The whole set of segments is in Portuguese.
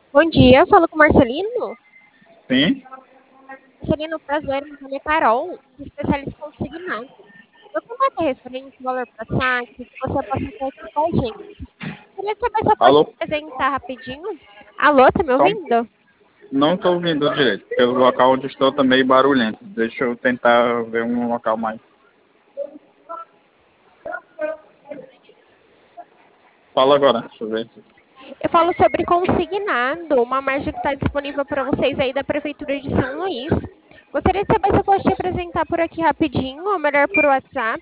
Bom dia, falo com o Marcelino. Sim. Marcelino, prazer, meu nome é Carol, sou especialista em consignado. Meu contato é referente ao valor para saque, que você possa ter aqui com a gente. Queria saber se eu posso te Alô? apresentar rapidinho. Alô, tá me Só ouvindo? não estou ouvindo direito, porque o local onde estou está meio barulhento. Deixa eu tentar ver um local mais. Fala agora, deixa eu ver. Eu falo sobre consignado, uma margem que está disponível para vocês aí da Prefeitura de São Luís. Gostaria de saber se eu posso te apresentar por aqui rapidinho, ou melhor por WhatsApp.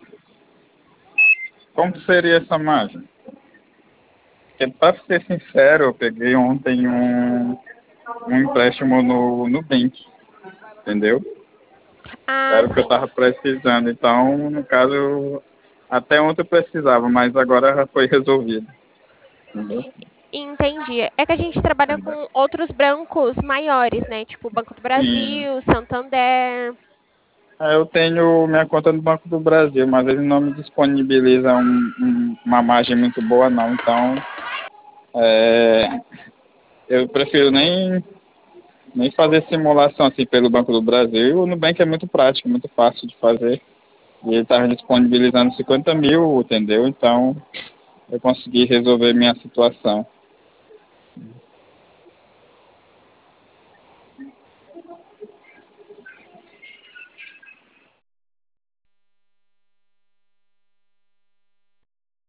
Como seria essa margem? Porque, para ser sincero, eu peguei ontem um empréstimo no Nubank, entendeu? Ah, Era o que eu sim. estava precisando. Então, no caso, até ontem eu precisava, mas agora já foi resolvido, entendeu? Entendi. É que a gente trabalha com outros bancos maiores, né? Tipo Banco do Sim. Brasil, Santander. Eu tenho minha conta no Banco do Brasil, mas ele não me disponibiliza uma margem muito boa, não. Então, é, eu prefiro nem fazer simulação assim pelo Banco do Brasil. O Nubank é muito prático, muito fácil de fazer. E ele estava disponibilizando 50 mil, entendeu? Então, eu consegui resolver minha situação.